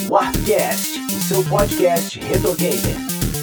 Warpcast, o seu podcast retro gamer.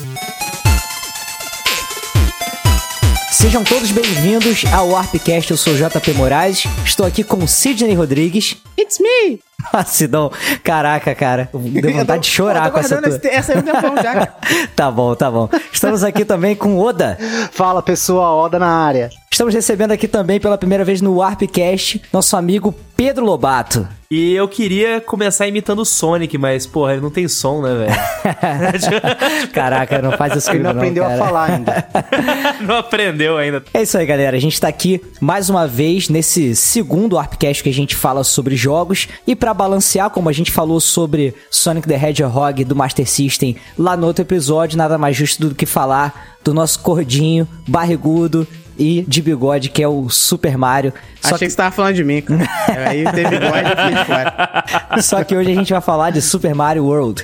Sejam todos bem-vindos ao Warpcast, eu sou o JP Moraes, estou aqui com o Sidney Rodrigues. It's me! Ah, Sidão, caraca, cara, deu vontade de chorar com essa tua... Essa aí é o tempão já, cara. Tá bom. Estamos aqui também com o Oda. Fala pessoal, Oda na área. Estamos recebendo aqui também pela primeira vez no Warpcast nosso amigo Pedro Lobato. E eu queria começar imitando o Sonic, mas, porra, ele não tem som, né, velho? Caraca, não faz isso comigo Ele não aprendeu a falar ainda. Não aprendeu ainda. É isso aí, galera. A gente tá aqui mais uma vez nesse segundo Warpcast que a gente fala sobre jogos. E pra balancear, como a gente falou sobre Sonic the Hedgehog do Master System lá no outro episódio, nada mais justo do que falar do nosso gordinho, barrigudo e de bigode, que é o Super Mario. Achei que você tava falando de mim, cara. Aí teve bigode e eu fiquei de fora. Só que hoje a gente vai falar de Super Mario World.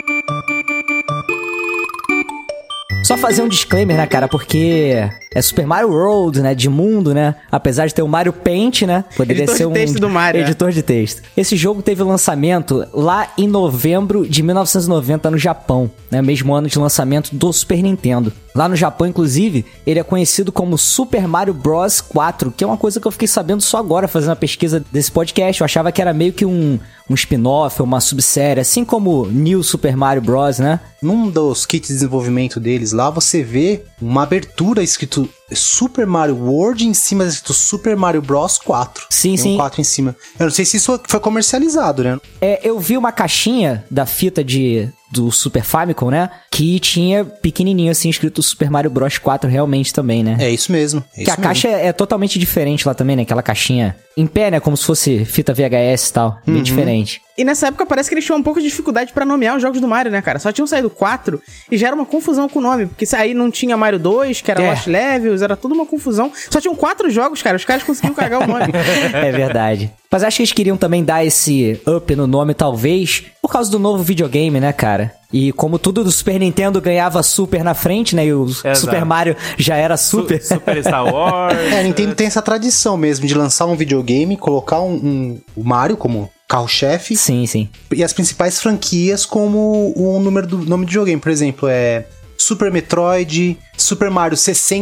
Só fazer um disclaimer, né, cara, porque é Super Mario World, né, de mundo, né, apesar de ter o Mario Paint, né, poderia editor ser de texto do Mario, editor de texto. Esse jogo teve lançamento lá em novembro de 1990 no Japão, né, mesmo ano de lançamento do Super Nintendo. Lá no Japão, inclusive, ele é conhecido como Super Mario Bros 4, que é uma coisa que eu fiquei sabendo só agora, fazendo a pesquisa desse podcast. Eu achava que era meio que um spin-off, uma subsérie, assim como New Super Mario Bros, né? Num dos kits de desenvolvimento deles lá, você vê uma abertura escrito Super Mario World, em cima escrito Super Mario Bros 4. Sim, Tem sim. um 4 em cima. Eu não sei se isso foi comercializado, né? Eu vi uma caixinha da fita do Super Famicom, né? Que tinha pequenininho assim, escrito Super Mario Bros 4 realmente também, né? É isso mesmo. Que a caixa é totalmente diferente lá também, né? Aquela caixinha em pé, né? Como se fosse fita VHS e tal. Bem diferente. E nessa época parece que eles tinham um pouco de dificuldade pra nomear os jogos do Mario, né, cara? Só tinham saído 4 e já era uma confusão com o nome. Porque aí não tinha Mario 2, que era Lost Levels, era tudo uma confusão. Só tinham 4 jogos, cara. Os caras conseguiam carregar o nome. É verdade. Mas acho que eles queriam também dar esse up no nome, talvez, por causa do novo videogame, né, cara? E como tudo do Super Nintendo ganhava Super na frente, né? E o Super Mario já era Super. Super Star Wars. A Nintendo tem essa tradição mesmo de lançar um videogame, colocar o Mario como carro-chefe. Sim, sim. E as principais franquias como o nome do videogame. Por exemplo, Super Metroid, Super Mario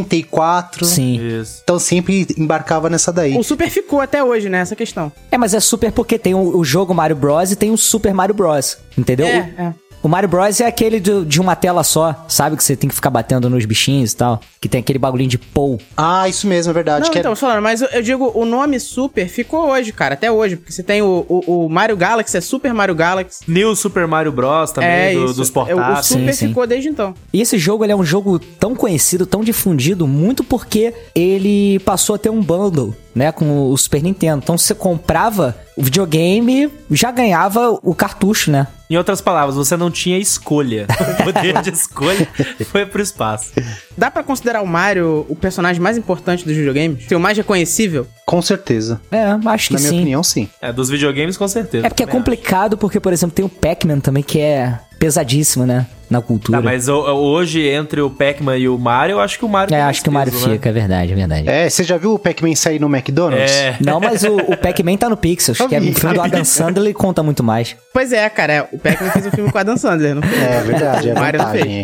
64. Sim. Isso. Então sempre embarcava nessa daí. O Super ficou até hoje, né? Essa questão. Mas é Super porque tem o jogo Mario Bros e tem o Super Mario Bros, entendeu? O Mario Bros é aquele de uma tela só, sabe? Que você tem que ficar batendo nos bichinhos e tal. Que tem aquele bagulhinho de pou. Ah, isso mesmo, é verdade. Não, então, falando, mas eu digo, o nome Super ficou hoje, cara, até hoje. Porque você tem o Mario Galaxy, é Super Mario Galaxy. New Super Mario Bros também, dos portáteis. O Super Sim. ficou desde então. E esse jogo, ele é um jogo tão conhecido, tão difundido, muito porque ele passou a ter um bundle, né, com o Super Nintendo. Então, você comprava o videogame, já ganhava o cartucho, né? Em outras palavras, você não tinha escolha. O poder de escolha foi pro espaço. Dá pra considerar o Mario o personagem mais importante dos videogames? O mais reconhecível? Com certeza. Acho que Na minha sim. opinião, sim. Dos videogames, com certeza. É porque é também complicado, porque, por exemplo, tem o Pac-Man também, que é pesadíssimo, né? Na cultura. Tá, mas hoje, entre o Pac-Man e o Mario, eu acho que o Mario tem acho mais que o Mario peso, né? fica, é verdade. Você já viu o Pac-Man sair no McDonald's? Não, mas o Pac-Man tá no Pixels, que é o filme do Adam Sandler e conta muito mais. Pois é, cara, o Pac-Man fez um filme com o Adam Sandler, não fez? É verdade, é O Mario não vantagem.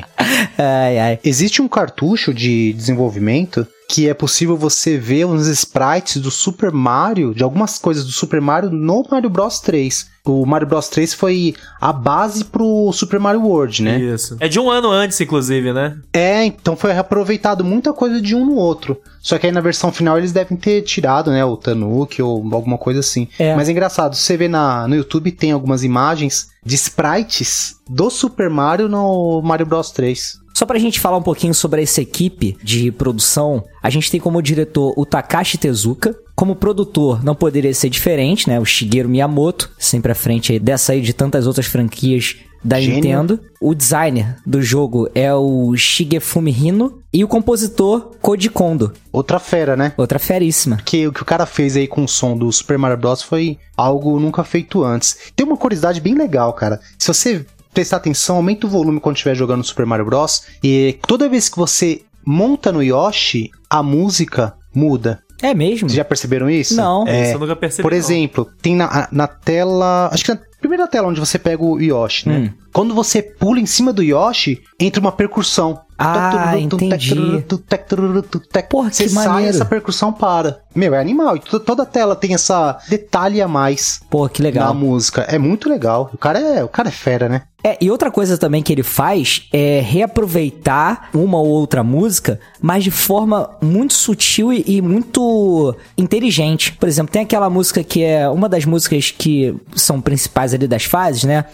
Ai. Existe um cartucho de desenvolvimento que é possível você ver uns sprites do Super Mario, de algumas coisas do Super Mario no Mario Bros 3. O Mario Bros 3 foi a base pro Super Mario World, né? Isso. É de um ano antes, inclusive, né? Então foi reaproveitado muita coisa de um no outro. Só que aí na versão final eles devem ter tirado, né, o Tanuki ou alguma coisa assim. Mas é engraçado, você vê no YouTube tem algumas imagens de sprites do Super Mario no Mario Bros 3. Só pra gente falar um pouquinho sobre essa equipe de produção, a gente tem como diretor o Takashi Tezuka. Como produtor, não poderia ser diferente, né? O Shigeru Miyamoto, sempre à frente aí dessa aí de tantas outras franquias da Gênio. Nintendo. O designer do jogo é o Shigefumi Hino e o compositor Koji Kondo. Outra fera, né? Outra feríssima. Que o que o cara fez aí com o som do Super Mario Bros. Foi algo nunca feito antes. Tem uma curiosidade bem legal, cara. Se você prestar atenção, aumenta o volume quando estiver jogando Super Mario Bros. E toda vez que você monta no Yoshi, a música muda. É mesmo? Vocês já perceberam isso? Não. Isso eu nunca percebi. Por exemplo, tem na tela... Acho que na primeira tela onde você pega o Yoshi, né? Quando você pula em cima do Yoshi, entra uma percussão. Ah, entendi. Porra, que você sai maneiro. e essa percussão para. Meu, é animal. E toda a tela tem essa detalhe a mais. Pô, que legal. Na música. É muito legal. O cara é fera, né? E outra coisa também que ele faz é reaproveitar uma ou outra música, mas de forma muito sutil e muito inteligente. Por exemplo, tem aquela música que é uma das músicas que são principais ali das fases, né?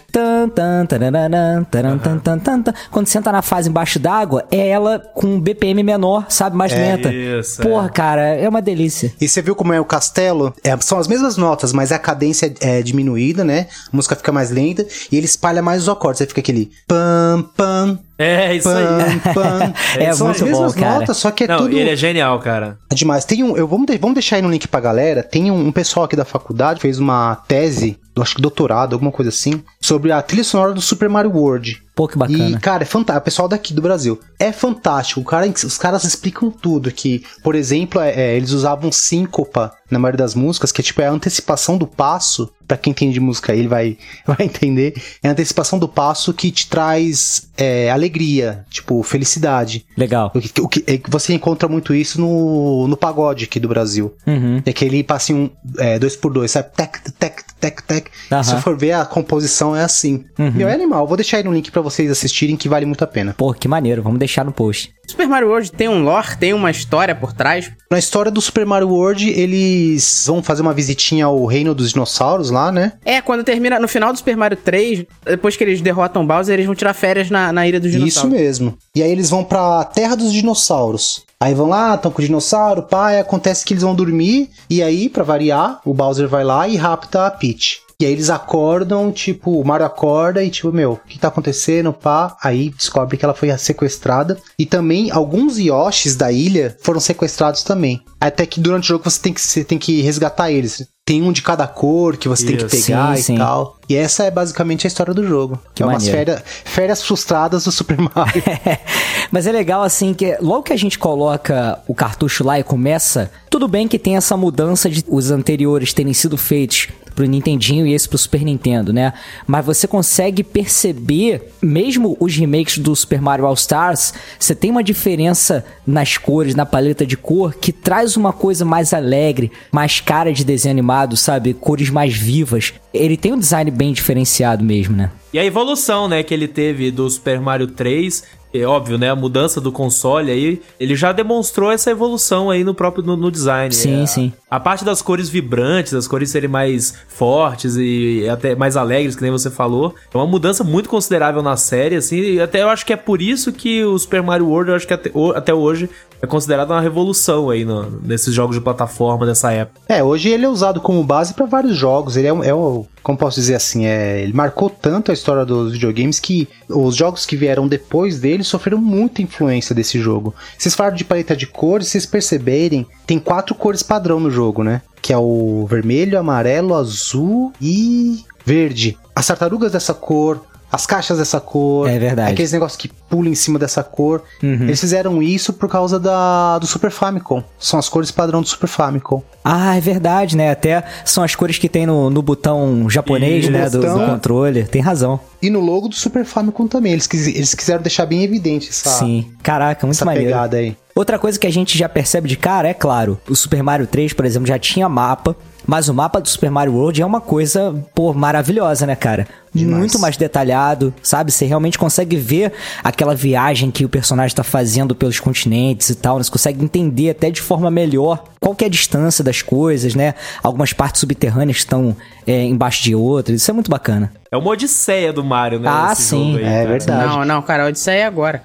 Quando você entra na fase embaixo d'água, é ela com um BPM menor, sabe? Mais lenta. Isso, Porra, cara, é uma delícia. E você viu como é o castelo? São as mesmas notas, mas a cadência é diminuída, né? A música fica mais lenta e ele espalha mais os acordes. Aí fica aquele pam, pam. É, isso aí. Pam. São as mesmas notas, só que é tudo... ele é genial, cara. É demais. Tem vamos deixar aí no link pra galera. Tem um pessoal aqui da faculdade que fez uma tese, acho que doutorado, alguma coisa assim, sobre a trilha sonora do Super Mario World. Pô, que bacana. E, cara, é fantástico. O pessoal daqui do Brasil. É fantástico. Os caras explicam tudo. Que, por exemplo, eles usavam síncopa na maioria das músicas, que é a antecipação do passo. Pra quem entende de música aí, ele vai entender. É a antecipação do passo que te traz alegria, tipo, felicidade. Legal. Você encontra muito isso no pagode aqui do Brasil. Uhum. É aquele passinho 2x2, sabe? Tec, tec, tec, tec. Uhum. Se for ver, a composição é assim. Meu, é animal. Vou deixar aí no link pra vocês assistirem, que vale muito a pena. Pô, que maneiro. Vamos deixar no post. Super Mario World tem um lore, tem uma história por trás. Na história do Super Mario World, eles vão fazer uma visitinha ao reino dos dinossauros lá, né? Quando termina, no final do Super Mario 3, depois que eles derrotam Bowser, eles vão tirar férias na Ilha dos Dinossauros. Isso mesmo. E aí eles vão pra Terra dos Dinossauros. Aí vão lá, estão com o dinossauro, pá, e acontece que eles vão dormir, e aí, pra variar, o Bowser vai lá e rapta a Peach. E aí eles acordam, tipo, o Mario acorda e tipo, meu, o que tá acontecendo, pá? Aí descobre que ela foi sequestrada. E também alguns Yoshis da ilha foram sequestrados também. Até que durante o jogo você tem que resgatar eles. Tem um de cada cor que você tem que pegar e tal. E essa é basicamente a história do jogo. Que umas férias frustradas do Super Mario. Mas é legal assim que logo que a gente coloca o cartucho lá e começa, tudo bem que tem essa mudança de os anteriores terem sido feitos pro Nintendinho e esse pro Super Nintendo, né? Mas você consegue perceber, mesmo os remakes do Super Mario All Stars, você tem uma diferença nas cores, na paleta de cor, que traz uma coisa mais alegre, mais cara de desenho animado, sabe? Cores mais vivas. Ele tem um design bem diferenciado mesmo, né? E a evolução, né, que ele teve do Super Mario 3, é óbvio, né, a mudança do console aí, ele já demonstrou essa evolução aí no próprio no design. Sim, sim. A parte das cores vibrantes, as cores serem mais fortes e até mais alegres, que nem você falou, é uma mudança muito considerável na série, assim, e até eu acho que é por isso que o Super Mario World, eu acho que até hoje é considerado uma revolução aí nesses jogos de plataforma dessa época. Hoje ele é usado como base para vários jogos, ele como posso dizer assim, ele marcou tanto a história dos videogames que os jogos que vieram depois dele sofreram muita influência desse jogo. Vocês falaram de paleta de cores, se vocês perceberem, tem 4 cores padrão no jogo, né? Que é o vermelho, amarelo, azul e verde. As tartarugas dessa cor, as caixas dessa cor. É verdade. Aqueles negócios que pulam em cima dessa cor. Uhum. Eles fizeram isso por causa do Super Famicom. São as cores padrão do Super Famicom. Ah, é verdade, né? Até são as cores que tem no botão japonês, né? Do controle. Tem razão. E no logo do Super Famicom também. Eles quiseram deixar bem evidente Sim. Caraca, muito maneiro. Essa pegada aí. Outra coisa que a gente já percebe de cara, é claro, o Super Mario 3, por exemplo, já tinha mapa, mas o mapa do Super Mario World é uma coisa, maravilhosa, né, cara? Demais. Muito mais detalhado, sabe? Você realmente consegue ver aquela viagem que o personagem tá fazendo pelos continentes e tal, né? Você consegue entender até de forma melhor qual que é a distância das coisas, né? Algumas partes subterrâneas estão embaixo de outras, isso é muito bacana. É uma odisseia do Mario, né? Ah, sim, aí, é verdade. Não, cara, a odisseia é agora.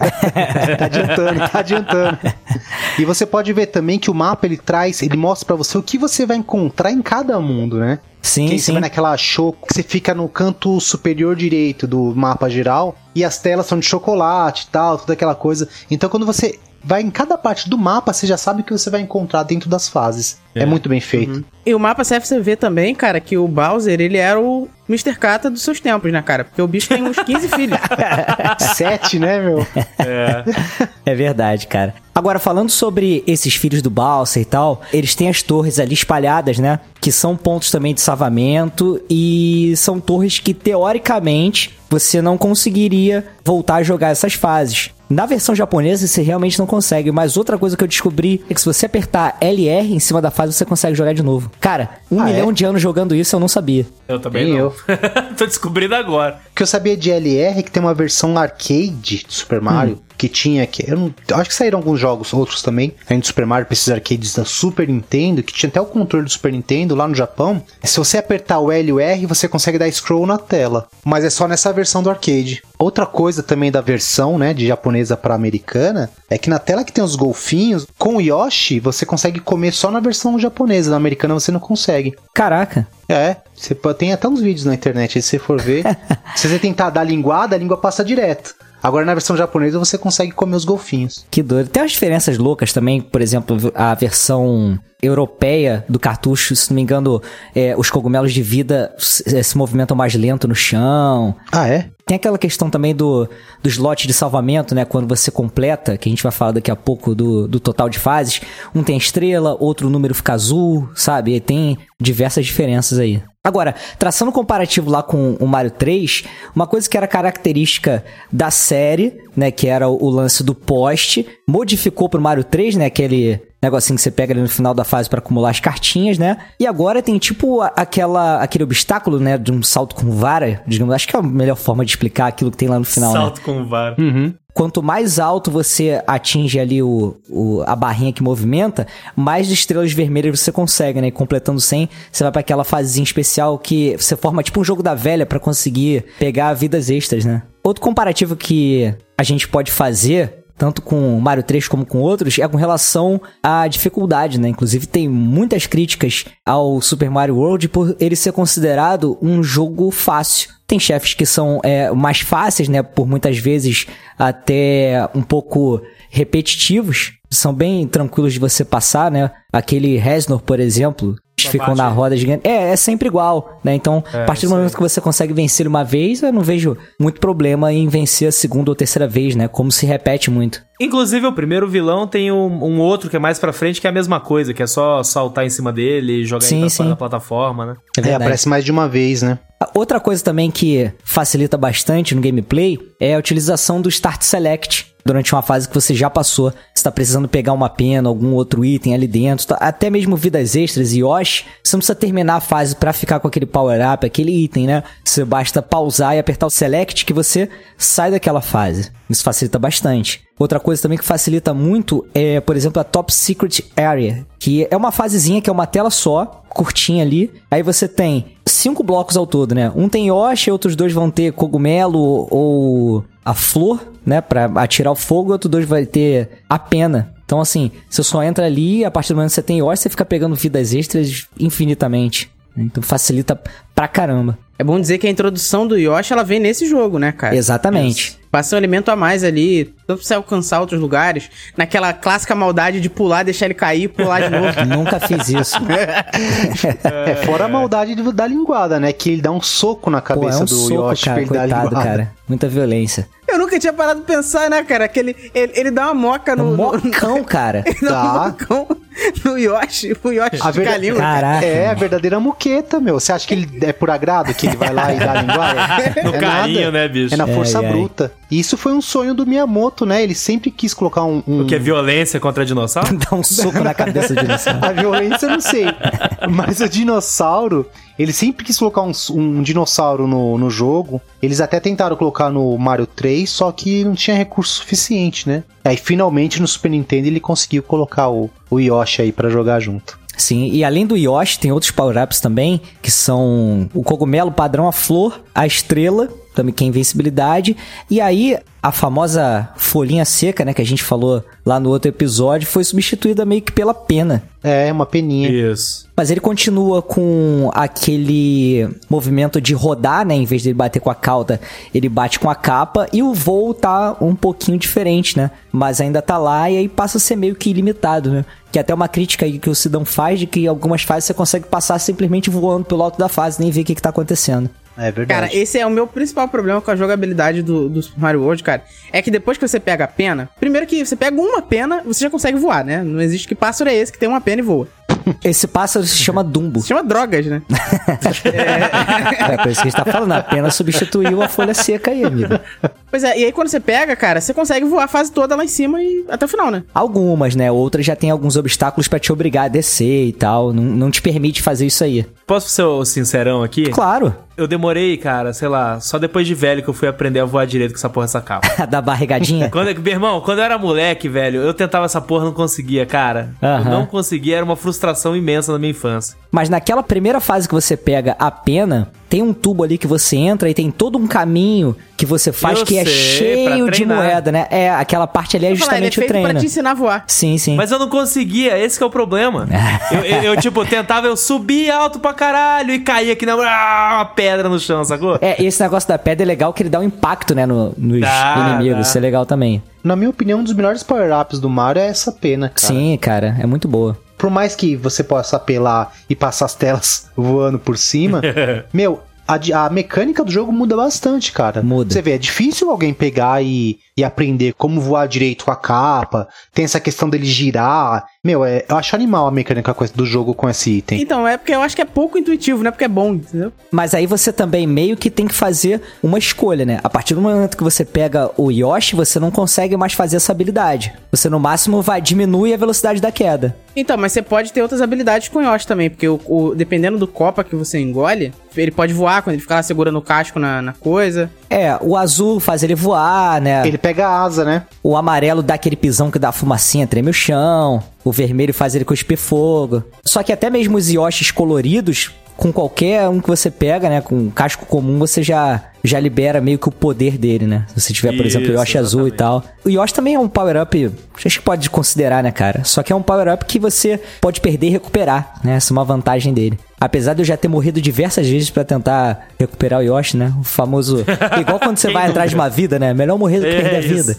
Tá adiantando. E você pode ver também que o mapa, ele mostra pra você o que você vai encontrar em cada mundo, né? Sim, que você vai naquela show, que você fica no canto superior direito do mapa geral, e as telas são de chocolate e tal, toda aquela coisa. Então quando você vai em cada parte do mapa, você já sabe o que você vai encontrar dentro das fases. É muito bem feito. E o mapa serve pra você ver também, cara, que o Bowser, ele era o Mr. Catra dos seus tempos, né, cara? Porque o bicho tem uns 15 filhos. 7, né, meu? É verdade, cara. Agora, falando sobre esses filhos do Bowser e tal, eles têm as torres ali espalhadas, né? Que são pontos também de salvamento e são torres que, teoricamente, você não conseguiria voltar a jogar essas fases. Na versão japonesa, você realmente não consegue. Mas outra coisa que eu descobri é que se você apertar LR em cima da fase, você consegue jogar de novo. Cara, 1 milhão de anos jogando isso, eu não sabia. Eu também não. Tô descobrindo agora. O que eu sabia de LR é que tem uma versão arcade de Super Mario, que tinha... eu acho que saíram alguns jogos, outros também, além do Super Mario, pra esses arcades da Super Nintendo, que tinha até o controle do Super Nintendo lá no Japão. Se você apertar o L e o R, você consegue dar scroll na tela. Mas é só nessa versão do arcade. Outra coisa também da versão, né, de japonesa pra americana, é que na tela que tem os golfinhos, com o Yoshi, você consegue comer só na versão japonesa. Na americana você não consegue. Caraca. Você tem até uns vídeos na internet, se você for ver. Se você tentar dar linguada, a língua passa direto. Agora, na versão japonesa, você consegue comer os golfinhos. Que doido. Tem umas diferenças loucas também. Por exemplo, a versão europeia do cartucho, se não me engano, os cogumelos de vida se movimentam mais lento no chão. Ah, é? Tem aquela questão também do slot de salvamento, né? Quando você completa, que a gente vai falar daqui a pouco do total de fases. Um tem estrela, outro número fica azul, sabe? E tem diversas diferenças aí. Agora, traçando um comparativo lá com o Mario 3, uma coisa que era característica da série, né, que era o lance do poste, modificou pro Mario 3, né, aquele negocinho que você pega ali no final da fase pra acumular as cartinhas, né, e agora tem tipo aquele obstáculo, né, de um salto com vara, digamos, acho que é a melhor forma de explicar aquilo que tem lá no final, salto com vara. Quanto mais alto você atinge ali a barrinha que movimenta, mais estrelas vermelhas você consegue, né? E completando 100, você vai pra aquela fasezinha especial que você forma tipo um jogo da velha pra conseguir pegar vidas extras, né? Outro comparativo que a gente pode fazer, tanto com Mario 3 como com outros, é com relação à dificuldade, né? Inclusive tem muitas críticas ao Super Mario World por ele ser considerado um jogo fácil. Tem chefes que são mais fáceis, né? Por muitas vezes até um pouco repetitivos. São bem tranquilos de você passar, né? Aquele Reznor, por exemplo, eles ficam na roda gigante. É sempre igual, né? Então, a partir do momento que você consegue vencer uma vez, eu não vejo muito problema em vencer a segunda ou terceira vez, né? Como se repete muito. Inclusive, o primeiro vilão tem um outro que é mais pra frente, que é a mesma coisa, que é só saltar em cima dele e jogar ele pra fora da plataforma, né? Aparece mais de uma vez, né? Outra coisa também que facilita bastante no gameplay é a utilização do Start Select durante uma fase que você já passou. Você tá precisando pegar uma pena, algum outro item ali dentro, até mesmo vidas extras e Yoshi, você não precisa terminar a fase pra ficar com aquele power-up, aquele item, né? Você basta pausar e apertar o Select que você sai daquela fase. Isso facilita bastante. Outra coisa também que facilita muito é, por exemplo, a Top Secret Area, que é uma fasezinha que é uma tela só, curtinha ali. Aí você tem 5 blocos ao todo, né? Um tem Yoshi, outros 2 vão ter cogumelo ou a flor, né? Pra atirar o fogo, e outro 2 vai ter a pena. Então, assim, você só entra ali, a partir do momento que você tem Yoshi, você fica pegando vidas extras infinitamente. Então facilita pra caramba. É bom dizer que a introdução do Yoshi, ela vem nesse jogo, né, cara? Exatamente. Passa um elemento a mais ali, tanto pra você alcançar outros lugares, naquela clássica maldade de pular, deixar ele cair, pular de novo. Nunca fiz isso. Fora a maldade da linguada, né? Que ele dá um soco na cabeça do Yoshi, cara, coitado, cara. Muita violência. Eu nunca tinha parado de pensar, né, cara? Que ele dá uma moca no... Mocão, cara. Ele dá um mocão no Yoshi. O Yoshi fica lindo. Caraca. É a verdadeira muqueta, meu. Você acha que ele é por agrado que ele vai lá e dá a linguada? No carinho, nada. né, bicho? É na força bruta. E isso foi um sonho do Miyamoto, né? Ele sempre quis colocar O que é violência contra dinossauro? Dá um soco na cabeça do dinossauro. A violência eu não sei. Mas o dinossauro... Ele sempre quis colocar um dinossauro no jogo. Eles até tentaram colocar no Mario 3, só que não tinha recurso suficiente, né? Aí finalmente no Super Nintendo ele conseguiu colocar o Yoshi aí pra jogar junto. Sim, e além do Yoshi, tem outros power-ups também, que são o cogumelo padrão, a flor, a estrela também que é invencibilidade. E aí, a famosa folhinha seca, né, que a gente falou lá no outro episódio, foi substituída meio que pela pena. É, uma peninha. Isso. Mas ele continua com aquele movimento de rodar, né? Em vez de ele bater com a cauda, ele bate com a capa. E o voo tá um pouquinho diferente, né? Mas ainda tá lá e aí passa a ser meio que ilimitado, né? Que é até uma crítica aí que o Sidão faz de que algumas fases você consegue passar simplesmente voando pelo alto da fase, nem ver o que tá acontecendo. É verdade. Cara, esse é o meu principal problema com a jogabilidade do Super Mario World, cara. É que depois que você pega a pena, primeiro que você pega uma pena, você já consegue voar, né? Não existe que pássaro é esse que tem uma pena e voa. Esse pássaro se chama Dumbo. Se chama drogas, né? É por isso que a gente tá falando, a pena substituiu a folha seca aí, amigo. Pois é, e aí quando você pega, cara, você consegue voar a fase toda lá em cima e até o final, né? Algumas, né? Outras já tem alguns obstáculos pra te obrigar a descer e tal. Não te permite fazer isso aí. Posso ser sincerão aqui? Claro. Eu demorei, cara, sei lá, só depois de velho que eu fui aprender a voar direito com essa porra, essa capa. Da barrigadinha? Meu irmão, quando eu era moleque, velho, eu tentava essa porra, não conseguia, cara. Eu não conseguia, era uma frustração imensa na minha infância. Mas naquela primeira fase que você pega a pena, tem um tubo ali que você entra e tem todo um caminho que você faz que é cheio de moeda, né? É, aquela parte ali é justamente o treino. Pra te ensinar a voar. Sim, sim. Mas eu não conseguia, esse que é o problema. eu tipo, tentava, eu subir alto pra caralho e caía aqui na uma pedra no chão, sacou? É, esse negócio da pedra é legal que ele dá um impacto, né, nos inimigos. Isso é legal também. Na minha opinião, um dos melhores power-ups do Mario é essa pena, cara. Sim, cara, é muito boa. Por mais que você possa apelar e passar as telas voando por cima, meu, a mecânica do jogo muda bastante, cara. Muda. Você vê, é difícil alguém pegar e aprender como voar direito com a capa. Tem essa questão dele girar. Meu, eu acho animal a mecânica do jogo com esse item. Então, é porque eu acho que é pouco intuitivo, não é porque é bom, entendeu? Mas aí você também meio que tem que fazer uma escolha, né? A partir do momento que você pega o Yoshi, você não consegue mais fazer essa habilidade. Você, no máximo, diminui a velocidade da queda. Então, mas você pode ter outras habilidades com o Yoshi também, porque dependendo do copa que você engole, ele pode voar quando ele ficar lá segurando o casco na coisa. É, o azul faz ele voar, né? Ele pega a asa, né? O amarelo dá aquele pisão que dá fumacinha, treme o chão. O vermelho faz ele cuspir fogo. Só que até mesmo os Yoshis coloridos, com qualquer um que você pega, né? Com um casco comum, você já libera meio que o poder dele, né? Se você tiver, por exemplo, o Yoshi azul e tal. O Yoshi também é um power-up, acho que pode considerar, né, cara? Só que é um power-up que você pode perder e recuperar, né? Essa é uma vantagem dele. Apesar de eu já ter morrido diversas vezes pra tentar recuperar o Yoshi, né? O famoso... Igual quando você vai atrás de uma vida, né? Melhor morrer do que perder a vida.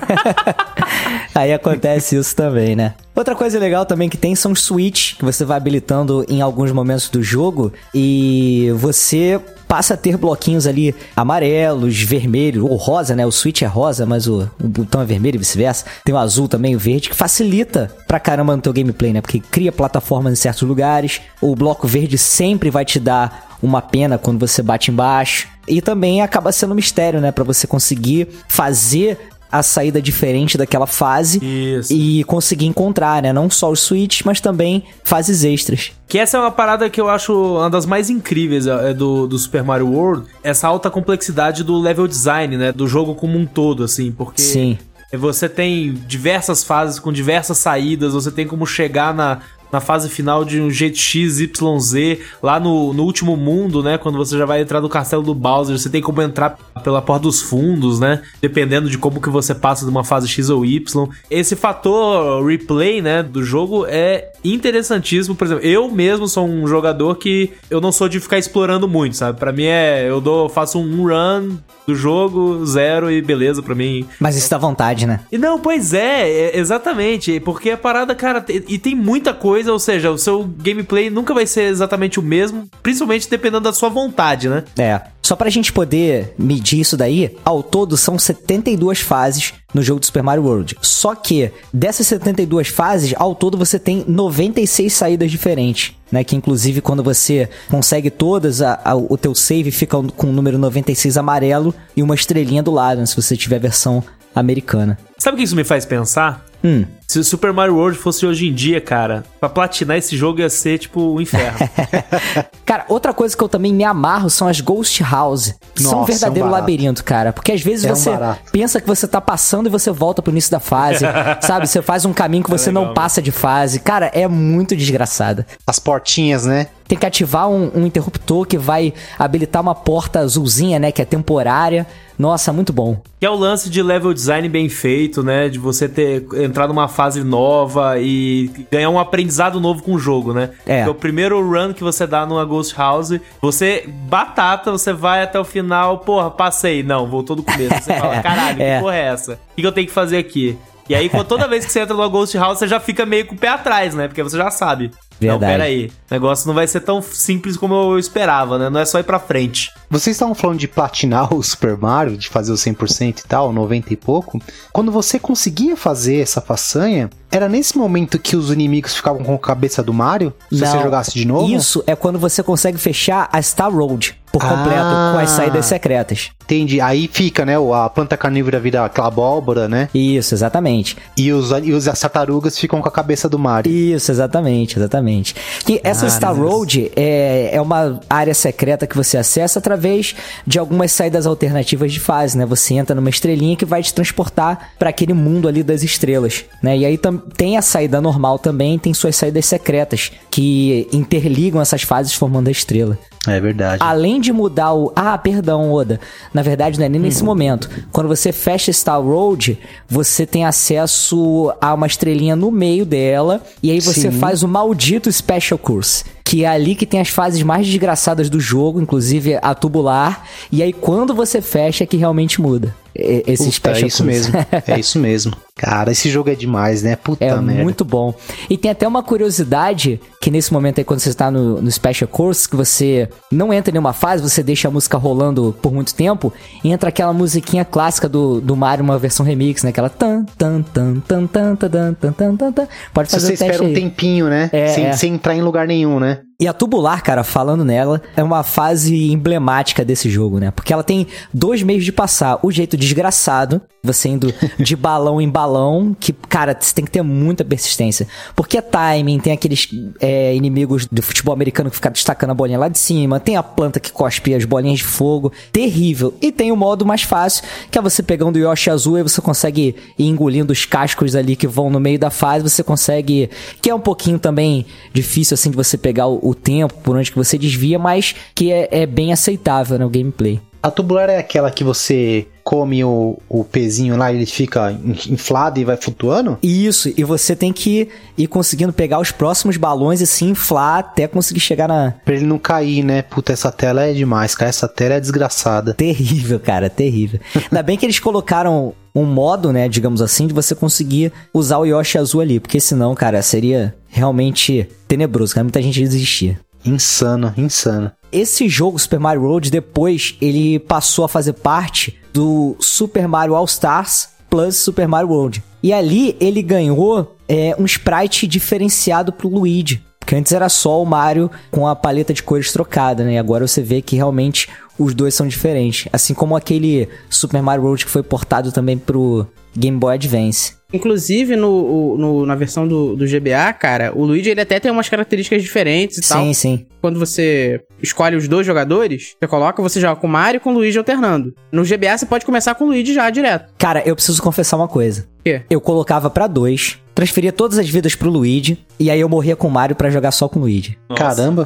Aí acontece isso também, né? Outra coisa legal também que tem são os switch, que você vai habilitando em alguns momentos do jogo. E você passa a ter bloquinhos ali amarelos, vermelhos, ou rosa, né? O switch é rosa, mas o botão é vermelho e vice-versa. Tem o azul também, o verde, que facilita pra caramba no teu gameplay, né? Porque cria plataformas em certos lugares. O bloco verde sempre vai te dar uma pena quando você bate embaixo. E também acaba sendo um mistério, né? Pra você conseguir fazer a saída diferente daquela fase. Isso. E conseguir encontrar, né? Não só os switches, mas também fases extras. Que essa é uma parada que eu acho uma das mais incríveis do Super Mario World. Essa alta complexidade do level design, né? Do jogo como um todo, assim. Porque sim, você tem diversas fases com diversas saídas. Você tem como chegar na fase final de um jeito X, Y, Z, lá no último mundo, né, quando você já vai entrar no castelo do Bowser, você tem como entrar pela porta dos fundos, né, dependendo de como que você passa de uma fase X ou Y. Esse fator replay, né, do jogo é interessantíssimo. Por exemplo, eu mesmo sou um jogador que eu não sou de ficar explorando muito, sabe? Pra mim eu faço um run do jogo, 0 e beleza pra mim. Mas isso dá vontade, né? E não, pois exatamente, porque a parada, cara, e tem muita coisa, ou seja, o seu gameplay nunca vai ser exatamente o mesmo, principalmente dependendo da sua vontade, né? É. Só pra gente poder medir isso daí, ao todo são 72 fases no jogo do Super Mario World. Só que dessas 72 fases, ao todo você tem 96 saídas diferentes, né? Que inclusive quando você consegue todas, o teu save fica com o número 96 amarelo e uma estrelinha do lado, né? Se você tiver a versão americana. Sabe o que isso me faz pensar? Se o Super Mario World fosse hoje em dia, cara, pra platinar esse jogo ia ser tipo um inferno. Cara, outra coisa que eu também me amarro são as Ghost House. Que são um verdadeiro labirinto, cara. Porque às vezes você pensa que você tá passando e você volta pro início da fase, sabe? Você faz um caminho que você não passa de fase. Cara, é muito desgraçada. As portinhas, né? Tem que ativar um interruptor que vai habilitar uma porta azulzinha, né? Que é temporária. Nossa, muito bom. Que é o lance de level design bem feito, né? De você entrar numa fase nova e ganhar um aprendizado novo com o jogo, né? Porque o primeiro run que você dá numa Ghost House, você você vai até o final, porra, passei. Não, voltou do começo. Você fala, caralho, que porra é essa? O que eu tenho que fazer aqui? E aí, toda vez que você entra numa Ghost House, você já fica meio com o pé atrás, né? Porque você já sabe. Verdade. Não, peraí. O negócio não vai ser tão simples como eu esperava, né? Não é só ir pra frente. Vocês estavam falando de platinar o Super Mario, de fazer o 100% e tal, 90 e pouco. Quando você conseguia fazer essa façanha, era nesse momento que os inimigos ficavam com a cabeça do Mario? Se você jogasse de novo? Isso é quando você consegue fechar a Star Road por completo, com as saídas secretas. Entendi. Aí fica, né? A planta carnívora vira aquela abóbora, né? Isso, exatamente. E as tartarugas ficam com a cabeça do Mario. Isso, exatamente. E essa Star Road é uma área secreta que você acessa através de algumas saídas alternativas de fase, né? Você entra numa estrelinha que vai te transportar para aquele mundo ali das estrelas, né? E aí tem a saída normal também, tem suas saídas secretas que interligam essas fases formando a estrela. É verdade. Além de mudar perdão, Oda. Na verdade, não é nem nesse momento. Quando você fecha Star Road, você tem acesso a uma estrelinha no meio dela. E aí você faz o maldito Special Course. Que é ali que tem as fases mais desgraçadas do jogo, inclusive a tubular. E aí quando você fecha é que realmente muda. Esse Special Course. Mesmo. É isso mesmo. Cara, esse jogo é demais, né? Puta merda. É muito bom. E tem até uma curiosidade, que nesse momento aí, quando você está no Special Course, que você não entra em nenhuma fase, você deixa a música rolando por muito tempo, e entra aquela musiquinha clássica do Mario, uma versão remix, né? Aquela tan, tan, tan, tan, tan, tan, tan, tan, tan, tan. Pode fazer o teste. Você espera um tempinho, né? Sem entrar em lugar nenhum, né? E a tubular, cara, falando nela, é uma fase emblemática desse jogo, né? Porque ela tem 2 meios de passar. O jeito desgraçado, você indo de balão em balão, que, cara, você tem que ter muita persistência. Porque é timing, tem aqueles inimigos do futebol americano que ficam destacando a bolinha lá de cima, tem a planta que cospe as bolinhas de fogo. Terrível. E tem o modo mais fácil, que é você pegando o Yoshi azul e você consegue ir engolindo os cascos ali que vão no meio da fase, você consegue... Que é um pouquinho também difícil, assim, de você pegar o tempo por onde que você desvia, mas que é bem aceitável no gameplay. A tubular é aquela que você come o pezinho lá e ele fica inflado e vai flutuando? Isso, e você tem que ir conseguindo pegar os próximos balões e se inflar até conseguir chegar na... Pra ele não cair, né? Puta, essa tela é demais, cara. Essa tela é desgraçada. Terrível, cara, terrível. Ainda bem que eles colocaram um modo, né, digamos assim, de você conseguir usar o Yoshi azul ali, porque senão, cara, seria realmente tenebroso, cara. Muita gente desistia. Insano. Esse jogo, Super Mario World, depois ele passou a fazer parte do Super Mario All Stars Plus Super Mario World. E ali ele ganhou um sprite diferenciado pro Luigi. Porque antes era só o Mario com a paleta de cores trocada, né? E agora você vê que realmente os dois são diferentes. Assim como aquele Super Mario World que foi portado também pro Game Boy Advance. Inclusive, na versão do GBA, cara, o Luigi ele até tem umas características diferentes e tal. Sim. Quando você escolhe os 2 jogadores, você joga com o Mario e com o Luigi alternando. No GBA, você pode começar com o Luigi já, direto. Cara, eu preciso confessar uma coisa. O quê? Eu colocava pra 2, transferia todas as vidas pro Luigi, e aí eu morria com o Mario pra jogar só com o Luigi. Nossa. Caramba!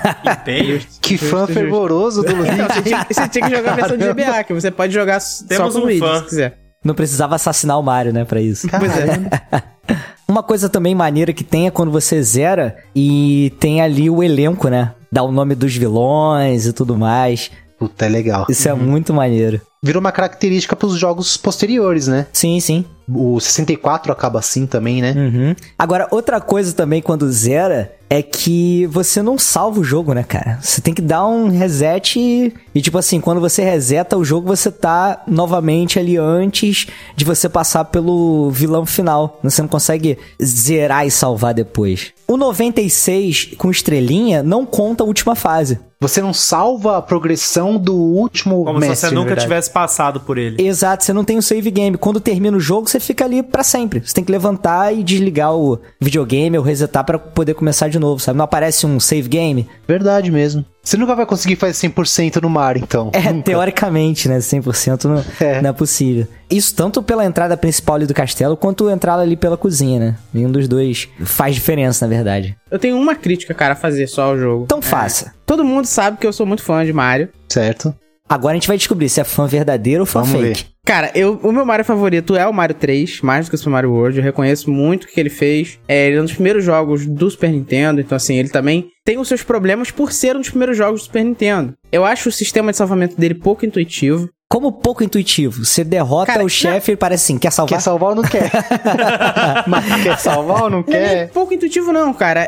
Que fã fervoroso do Luigi. Você tinha que jogar a versão de GBA, que você pode jogar só com o Luigi, se quiser. Não precisava assassinar o Mario, né, pra isso. Pois é. Uma coisa também maneira que tem é quando você zera e tem ali o elenco, né? Dá o nome dos vilões e tudo mais. Puta, é legal. Isso é muito maneiro. Virou uma característica pros jogos posteriores, né? Sim. O 64 acaba assim também, né? Uhum. Agora, outra coisa também quando zera é que você não salva o jogo, né, cara? Você tem que dar um reset e tipo assim, quando você reseta o jogo, você tá novamente ali antes de você passar pelo vilão final. Você não consegue zerar e salvar depois. O 96 com estrelinha não conta a última fase. Você não salva a progressão do último como mestre, se você nunca tivesse passado por ele. Exato, você não tem o save game. Quando termina o jogo, você fica ali pra sempre. Você tem que levantar e desligar o videogame ou resetar pra poder começar de novo, sabe? Não aparece um save game. Verdade mesmo. Você nunca vai conseguir fazer 100% no Mario, então. Nunca. Teoricamente, né? 100% não é possível. Isso tanto pela entrada principal ali do castelo, quanto a entrada ali pela cozinha, né? Nenhum dos dois faz diferença, na verdade. Eu tenho uma crítica, cara, a fazer só ao jogo. Então faça. Todo mundo sabe que eu sou muito fã de Mario. Certo. Agora a gente vai descobrir se é fã verdadeiro ou fã Vamos fake. ver. Cara, o meu Mario favorito é o Mario 3, mais do que o Super Mario World. Eu reconheço muito o que ele fez. Ele é um dos primeiros jogos do Super Nintendo, então assim, ele também tem os seus problemas por ser um dos primeiros jogos do Super Nintendo. Eu acho o sistema de salvamento dele pouco intuitivo. Como pouco intuitivo, você derrota o chefe e parece assim, quer salvar? Quer salvar ou não quer? Mas quer salvar ou não quer? Não é pouco intuitivo não, cara.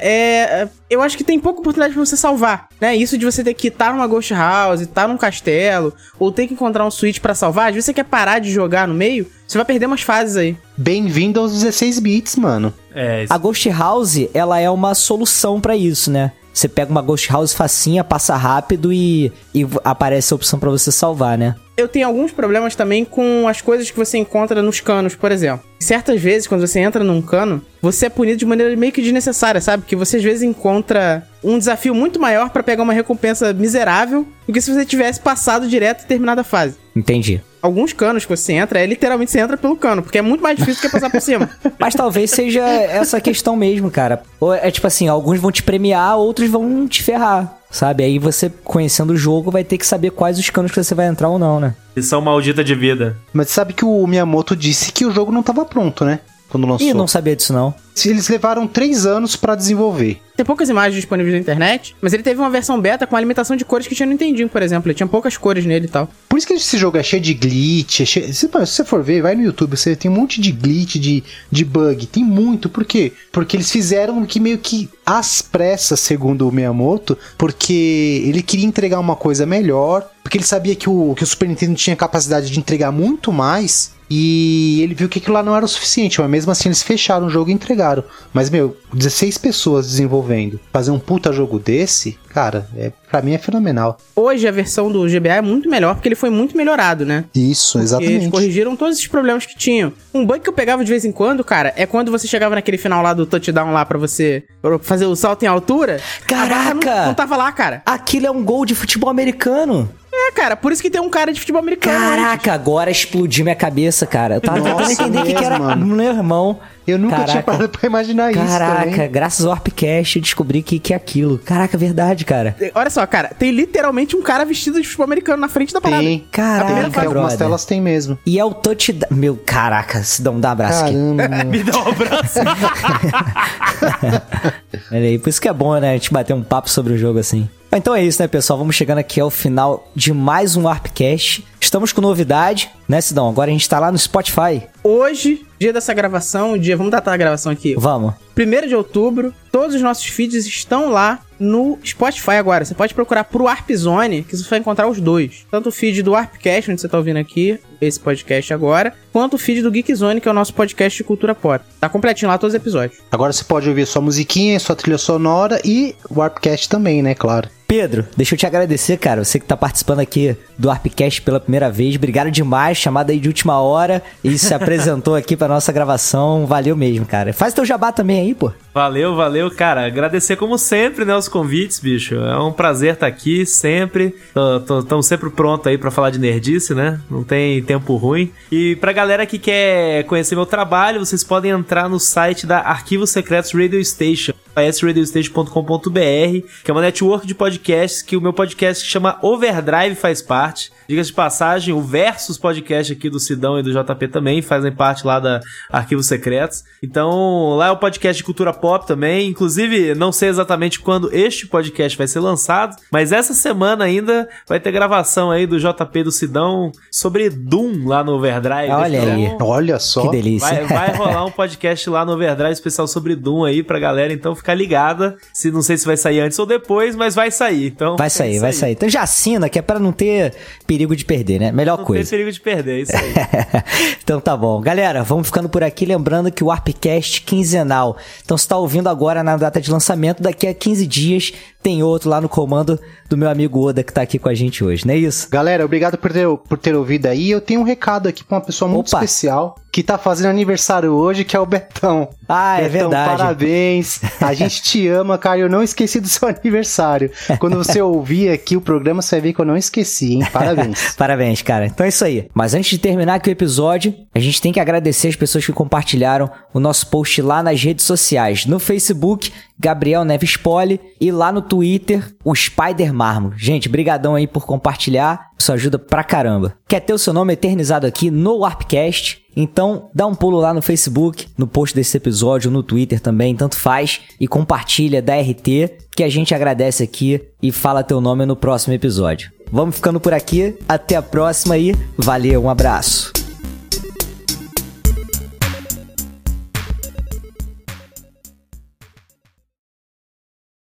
Eu acho que tem pouca oportunidade pra você salvar, né? Isso de você ter que estar numa Ghost House, estar num castelo, ou ter que encontrar um switch pra salvar. Às vezes você quer parar de jogar no meio, você vai perder umas fases aí. Bem-vindo aos 16 bits, mano. A Ghost House, ela é uma solução pra isso, né? Você pega uma Ghost House facinha, passa rápido e aparece a opção pra você salvar, né? Eu tenho alguns problemas também com as coisas que você encontra nos canos, por exemplo. Certas vezes, quando você entra num cano, você é punido de maneira meio que desnecessária, sabe? Que você às vezes encontra um desafio muito maior pra pegar uma recompensa miserável do que se você tivesse passado direto e terminado a fase. Entendi. Alguns canos que você entra, literalmente você entra pelo cano, porque é muito mais difícil que passar por cima. Mas talvez seja essa questão mesmo, cara. Ou é tipo assim, alguns vão te premiar, outros vão te ferrar, sabe? Aí você, conhecendo o jogo, vai ter que saber quais os canos que você vai entrar ou não, né? Lição maldita de vida. Mas sabe que o Miyamoto disse que o jogo não tava pronto, né? Quando lançou. Ih, não sabia disso não. Eles levaram 3 anos pra desenvolver. Tem poucas imagens disponíveis na internet, mas ele teve uma versão beta com a limitação de cores que tinha no Nintendinho, por exemplo. Ele tinha poucas cores nele e tal. Por isso que esse jogo é cheio de glitch. Se você for ver, vai no YouTube, você tem um monte de glitch, de bug. Tem muito. Por quê? Porque eles fizeram que meio que às pressas, segundo o Miyamoto, porque ele queria entregar uma coisa melhor, porque ele sabia que o Super Nintendo tinha capacidade de entregar muito mais. E ele viu que aquilo lá não era o suficiente, mas mesmo assim eles fecharam o jogo e entregaram. Mas, 16 pessoas desenvolvendo. Fazer um puta jogo desse, cara, pra mim é fenomenal. Hoje a versão do GBA é muito melhor, porque ele foi muito melhorado, né? Isso, exatamente. Eles corrigiram todos esses problemas que tinham. Um bug que eu pegava de vez em quando, cara, é quando você chegava naquele final lá do touchdown lá pra você fazer o salto em altura. Caraca! Não tava lá, cara. Aquilo é um gol de futebol americano. Cara, por isso que tem um cara de futebol americano. Caraca, agora explodiu minha cabeça, cara. Eu tava tentando entender o que era meu irmão. Eu nunca tinha parado pra imaginar isso. Caraca, graças ao Warpcast eu descobri que é aquilo. Caraca, verdade, cara. Olha só, cara, tem literalmente um cara vestido de futebol americano na frente da parada. Tem. Caraca, algumas telas tem mesmo. E é o touchdown. caraca, se dá um abraço aqui. Me dá um abraço. Olha aí, por isso que é bom, né? A gente bater um papo sobre o jogo assim. Então é isso, né, pessoal? Vamos chegando aqui ao final de mais um Warpcast. Estamos com novidade, né, Sidão? Agora a gente tá lá no Spotify. Hoje, dia dessa gravação, vamos datar a gravação aqui. Vamos. 1º de outubro, todos os nossos feeds estão lá no Spotify agora. Você pode procurar pro Warp Zone, que você vai encontrar os dois. Tanto o feed do Warpcast, onde você tá ouvindo aqui, esse podcast agora, quanto o feed do Geek Zone, que é o nosso podcast de cultura pop. Tá completinho lá todos os episódios. Agora você pode ouvir sua musiquinha, sua trilha sonora e o Warpcast também, né, claro. Pedro, deixa eu te agradecer, cara. Você que tá participando aqui do Warpcast pela primeira vez. Obrigado demais, chamada aí de última hora. E se apresentou aqui pra nossa gravação. Valeu mesmo, cara. Faz teu jabá também aí, pô. Valeu, cara. Agradecer como sempre, né, os convites, bicho. É um prazer estar aqui sempre. Estamos sempre prontos aí pra falar de nerdice, né? Não tem tempo ruim. E pra galera que quer conhecer meu trabalho, vocês podem entrar no site da Arquivos Secretos Radio Station, asradiostation.com.br, que é uma network de podcasts que o meu podcast que chama Overdrive faz parte. Diga-se de passagem, o Versus podcast aqui do Sidão e do JP também fazem parte lá da Arquivos Secretos. Então, lá é o podcast de cultura pop também. Inclusive, não sei exatamente quando este podcast vai ser lançado, mas essa semana ainda vai ter gravação aí do JP e do Sidão sobre Doom lá no Overdrive. Olha então, aí. Olha só. Que delícia. Vai rolar um podcast lá no Overdrive especial sobre Doom aí pra galera, então fica ligada. Não sei se vai sair antes ou depois, mas vai sair. Então, vai sair. Então já assina, que é pra não ter perigo de perder, né? Melhor coisa. Não tem perigo de perder, é isso aí. Então tá bom. Galera, vamos ficando por aqui, lembrando que o Warpcast quinzenal. Então você tá ouvindo agora na data de lançamento, daqui a 15 dias tem outro lá no comando do meu amigo Oda que tá aqui com a gente hoje, não é isso? Galera, obrigado por ter ouvido aí. Eu tenho um recado aqui pra uma pessoa muito especial que tá fazendo aniversário hoje, que é o Betão. Ah, é Betão, verdade. Parabéns. A gente te ama, cara. Eu não esqueci do seu aniversário. Quando você ouvir aqui o programa, você vai ver que eu não esqueci, hein? Parabéns. Parabéns, cara. Então é isso aí. Mas antes de terminar aqui o episódio, a gente tem que agradecer as pessoas que compartilharam o nosso post lá nas redes sociais. No Facebook, Gabriel Neves Poli, e lá no Twitter, o Spider Marmo. Gente, brigadão aí por compartilhar. Isso ajuda pra caramba. Quer ter o seu nome eternizado aqui no Warpcast? Então, dá um pulo lá no Facebook, no post desse episódio, no Twitter também, tanto faz, e compartilha da RT, que a gente agradece aqui e fala teu nome no próximo episódio. Vamos ficando por aqui, até a próxima e valeu, um abraço.